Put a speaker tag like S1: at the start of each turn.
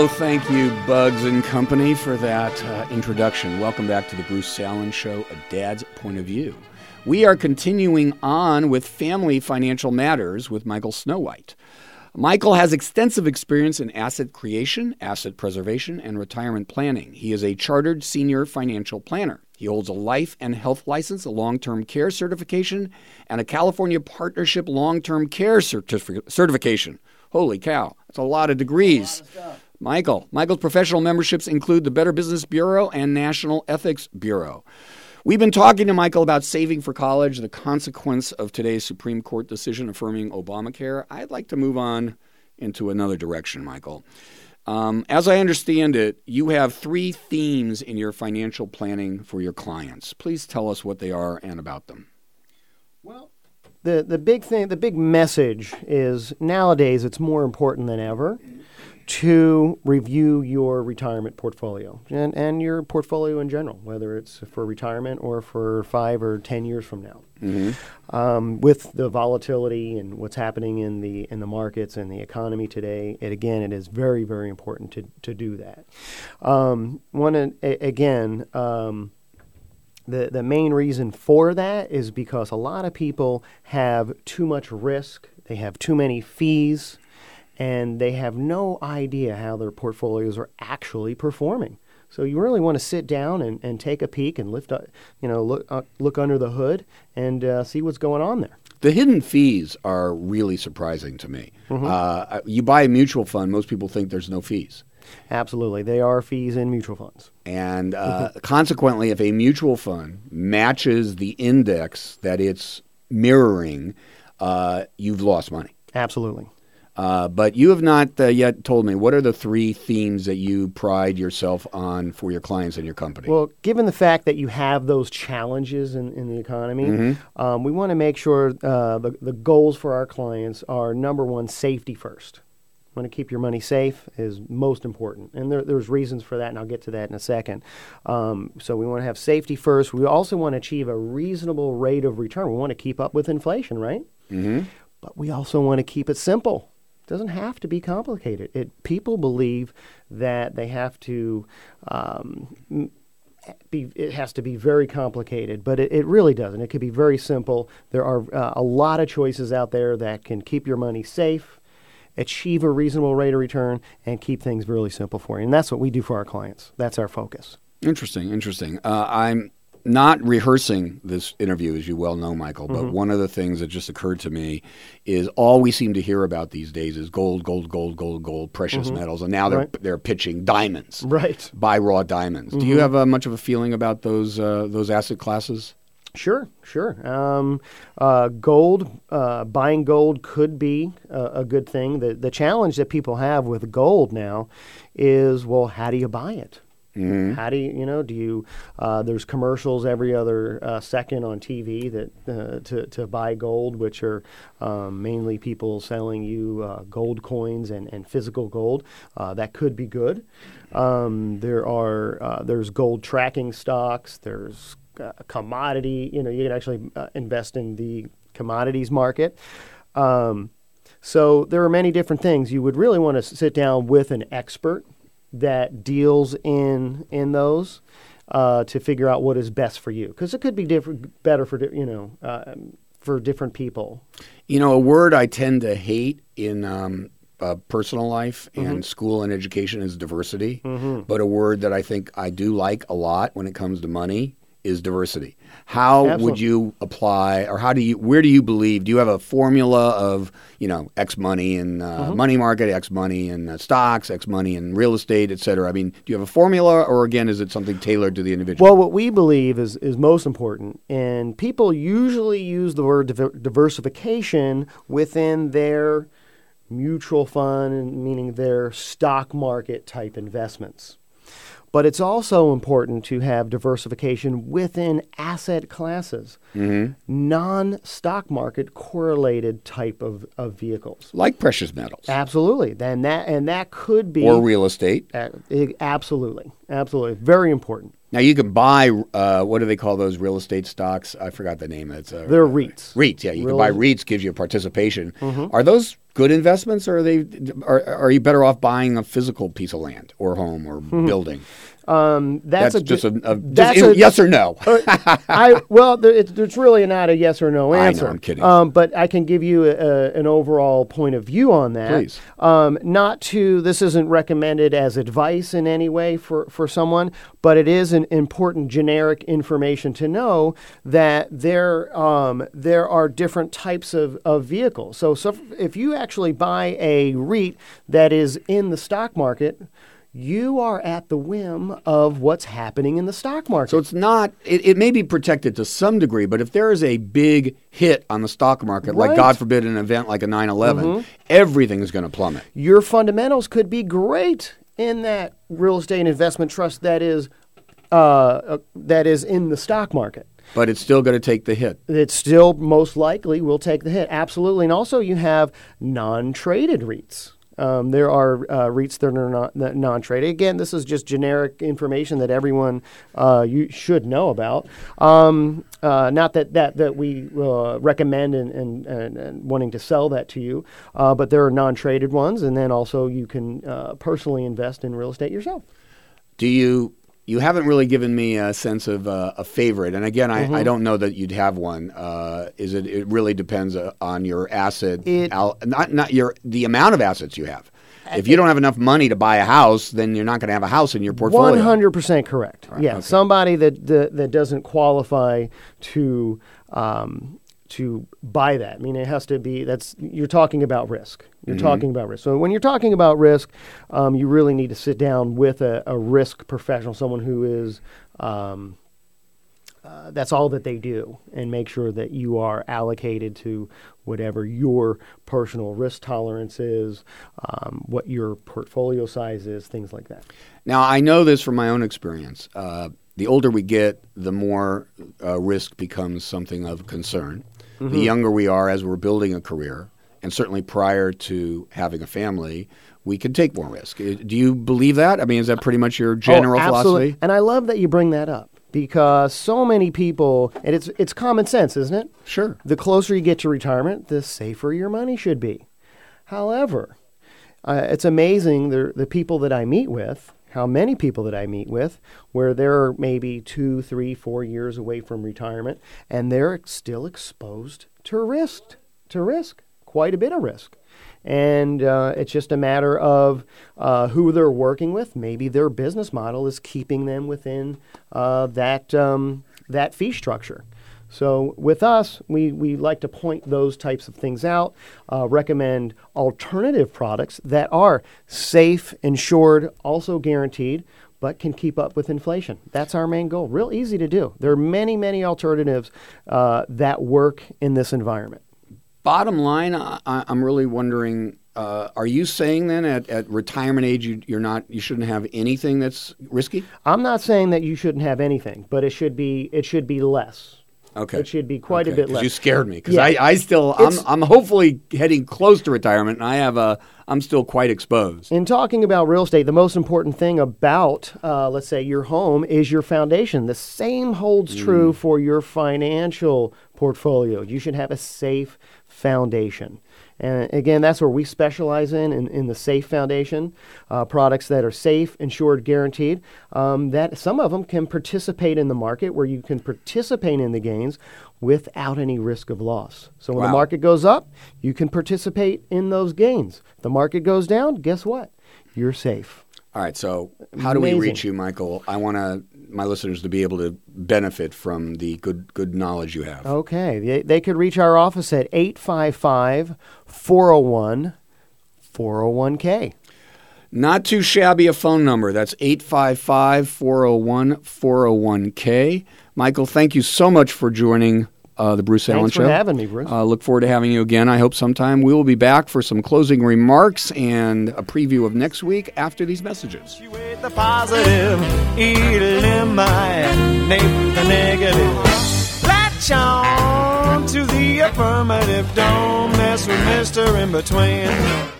S1: Oh, thank you, Bugs and Company, for that introduction. Welcome back to the Bruce Salen Show, A Dad's Point of View. We are continuing on with Family Financial Matters with Michael Snowhite. Michael has extensive experience in asset creation, asset preservation, and retirement planning. He is a chartered senior financial planner. He holds a life and health license, a long-term care certification, and a California Partnership long-term care certification. Holy cow, that's a lot of degrees. Michael's professional memberships include the Better Business Bureau and National Ethics Bureau. We've been talking to Michael about saving for college, the consequence of today's Supreme Court decision affirming Obamacare. I'd like to move on into another direction, Michael. As I understand it, you have 3 themes in your financial planning for your clients. Please tell us what they are and about them.
S2: Well, the big message is nowadays it's more important than ever to review your retirement portfolio and your portfolio in general, whether it's for retirement or for 5 or 10 years from now. Mm-hmm. With the volatility and what's happening in the markets and the economy today, it is very, very important to do that. The main reason for that is because a lot of people have too much risk, they have too many fees, and they have no idea how their portfolios are actually performing. So you really want to sit down and take a peek and look under the hood and see what's going on there.
S1: The hidden fees are really surprising to me. Mm-hmm. You buy a mutual fund, most people think there's no fees.
S2: Absolutely. They are fees in mutual funds.
S1: And consequently, if a mutual fund matches the index that it's mirroring, you've lost money.
S2: Absolutely.
S1: But you have not yet told me, what are the 3 themes that you pride yourself on for your clients and your company?
S2: Well, given the fact that you have those challenges in the economy, mm-hmm. We want to make sure the goals for our clients are, number one, safety first. Want to keep your money safe is most important. And there's reasons for that, and I'll get to that in a second. So we want to have safety first. We also want to achieve a reasonable rate of return. We want to keep up with inflation, right? Mm-hmm. But we also want to keep it simple. It doesn't have to be complicated. People believe that they have to it has to be very complicated, but it really doesn't. It can be very simple. There are a lot of choices out there that can keep your money safe, achieve a reasonable rate of return, and keep things really simple for you. And that's what we do for our clients. That's our focus.
S1: Interesting. I'm not rehearsing this interview, as you well know, Michael, but mm-hmm. one of the things that just occurred to me is all we seem to hear about these days is gold, precious mm-hmm. metals, and now they're pitching diamonds.
S2: Right.
S1: Buy raw diamonds. Mm-hmm. Do you have much of a feeling about those asset classes?
S2: Sure. Gold, buying gold could be a good thing. The challenge that people have with gold now is, well, how do you buy it? Mm-hmm. How do you, there's commercials every other second on TV that to buy gold, which are mainly people selling you gold coins and physical gold. That could be good. There's gold tracking stocks. There's commodity, you can actually invest in the commodities market. So there are many different things. You would really want to sit down with an expert that deals in those to figure out what is best for you, because it could be better for different people.
S1: A word I tend to hate in personal life and
S2: mm-hmm.
S1: school and education is diversity,
S2: mm-hmm.
S1: but a word that I think I do like a lot when it comes to money is diversity. How
S2: Absolutely.
S1: Would you apply, or where do you believe, do you have a formula of, X money in
S2: mm-hmm.
S1: money market, X money in stocks, X money in real estate, et cetera? I mean, do you have a formula, or again, is it something tailored to the individual?
S2: Well, what we believe is most important, and people usually use the word diversification within their mutual fund, meaning their stock market type investments. But it's also important to have diversification within asset classes, mm-hmm. non-stock market correlated type of vehicles,
S1: like precious metals.
S2: Absolutely, and that could be,
S1: or real estate.
S2: Absolutely, very important.
S1: Now you can buy what do they call those real estate stocks? I forgot the name. They're
S2: REITs.
S1: REITs, yeah. You can buy REITs, gives you a participation.
S2: Mm-hmm.
S1: Are those good investments, or are you better off buying a physical piece of land or home or building?
S2: That's
S1: just a yes or no.
S2: It's really not a yes or no answer.
S1: I know, I'm kidding.
S2: But I can give you an overall point of view on that.
S1: Please.
S2: This isn't recommended as advice in any way for someone, but it is an important generic information to know that there are different types of vehicles. So if you actually buy a REIT that is in the stock market, you are at the whim of what's happening in the stock market.
S1: So it's not, it may be protected to some degree, but if there is a big hit on the stock market, like God forbid an event like a 9/11, everything is going to plummet.
S2: Your fundamentals could be great in that real estate investment trust that is in the stock market.
S1: But it's still going to take the hit.
S2: It still most likely will take the hit. Absolutely. And also you have non-traded REITs. There are REITs that are not non-traded. Again, this is just generic information that everyone you should know about. Not that we recommend and wanting to sell that to you, but there are non-traded ones, and then also you can personally invest in real estate yourself.
S1: You haven't really given me a sense of a favorite, and again, I don't know that you'd have one. It really depends on your asset, the amount of assets you have. If you don't have enough money to buy a house, then you're not going to have a house in your portfolio.
S2: 100% correct.
S1: Right,
S2: yeah,
S1: okay.
S2: Somebody that doesn't qualify to buy that. I mean, it has to be. You're talking about risk. You're talking about risk. So when you're talking about risk, you really need to sit down with a risk professional, someone who is that's all that they do, and make sure that you are allocated to whatever your personal risk tolerance is, what your portfolio size is, things like that.
S1: Now, I know this from my own experience. The older we get, the more risk becomes something of concern. The younger we are as we're building a career, and certainly prior to having a family, we can take more risk. Do you believe that? I mean, is that pretty much your general philosophy?
S2: And I love that you bring that up, because so many people, and it's common sense, isn't it?
S1: Sure.
S2: The closer you get to retirement, the safer your money should be. However, it's amazing the people that I meet with, how many people that I meet with, where they're maybe 2, 3, 4 years away from retirement, and they're still exposed to risk, quite a bit of risk. And it's just a matter of who they're working with. Maybe their business model is keeping them within that fee structure. So with us, we like to point those types of things out, recommend alternative products that are safe, insured, also guaranteed, but can keep up with inflation. That's our main goal. Real easy to do. There are many, many alternatives that work in this environment.
S1: Bottom line, I'm really wondering, are you saying then at retirement age you shouldn't have anything that's risky?
S2: I'm not saying that you shouldn't have anything, but it should be less.
S1: Okay.
S2: It should be quite a bit less.
S1: You scared me, because I'm hopefully heading close to retirement, and I'm still quite exposed.
S2: In talking about real estate, the most important thing about, let's say, your home is your foundation. The same holds true for your financial portfolio. You should have a safe foundation. And again, that's where we specialize in the safe foundation, products that are safe, insured, guaranteed, that some of them can participate in the market, where you can participate in the gains without any risk of loss. So when the market goes up, you can participate in those gains. If the market goes down, guess what? You're safe.
S1: All right, so how do we reach you, Michael? I want my listeners to be able to benefit from the good knowledge you have.
S2: Okay. They could reach our office at 855-401-401K.
S1: Not too shabby a phone number. That's 855-401-401K. Michael, thank you so much for joining the Bruce Allen Show.
S2: Thanks for having me, Bruce.
S1: Look forward to having you again. I hope sometime we will be back for some closing remarks and a preview of next week after these messages.
S3: You ate the positive, eliminate the negative. Latch on to the affirmative. Don't mess with Mr. In Between.